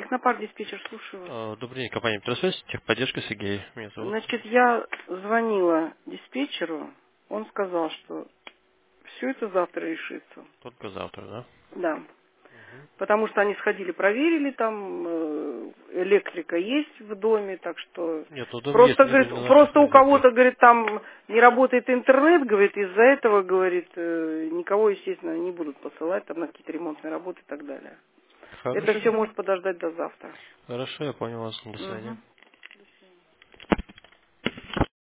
Технопарк диспетчер, слушаю вас. Добрый день, компания «Метросвязь», техподдержка, Сергей меня зовут. Значит, я звонила диспетчеру, он сказал, что все это завтра решится. Только завтра, да? Да. Потому что они сходили, проверили, там электрика есть в доме, так что Нет, ну дом есть, просто, нет говорит, на наших просто у розетках. кого-то, говорит, там не работает интернет, говорит, из-за этого, говорит, никого, естественно, не будут посылать там на какие-то ремонтные работы и так далее. Это Хорошо, все может подождать до завтра. хорошо, я понял вас. До свидания. Мгм.